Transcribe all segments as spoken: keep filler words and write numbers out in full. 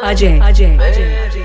Ajay Ajay Ajay Ajay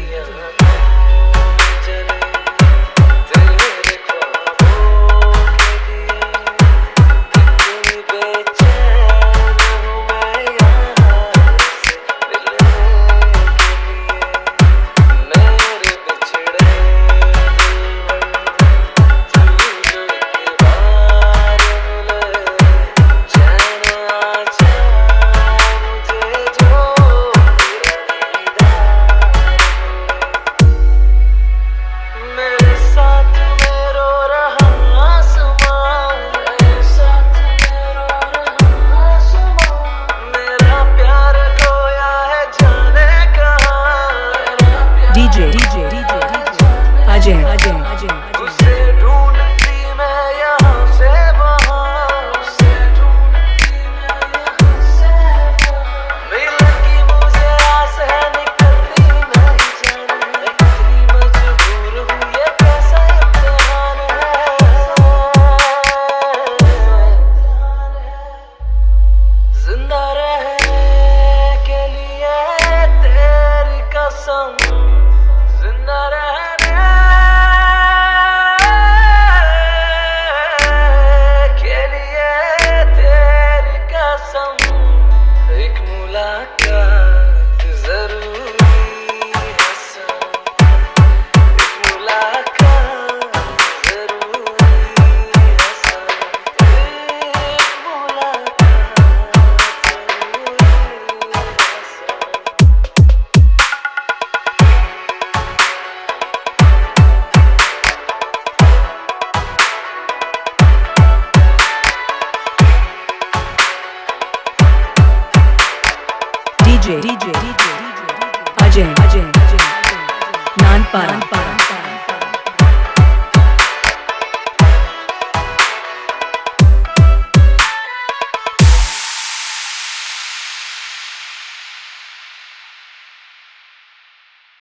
DJ DJ Ajay Ajay Ajay उसे ढूंढती मैं यहाँ से वहाँ, उसे ढूंढती मैं यहाँ से वहाँ। मिलन की मुझे आस है, निकलती नहीं जाने, मैं कितनी मजबूर हूँ, ये कैसा इम्तिहान है। जिंदा रहने के लिए तेरी कसम, जिंदा रहने के लिए तेरी कसम, एक मुलाकात जरूरी है सनम, एक मुलाकात जरूरी है सनम, एक मुलाकात जरूरी है सनम। DJ DJ Ajay Ajay Ajay Nanpara.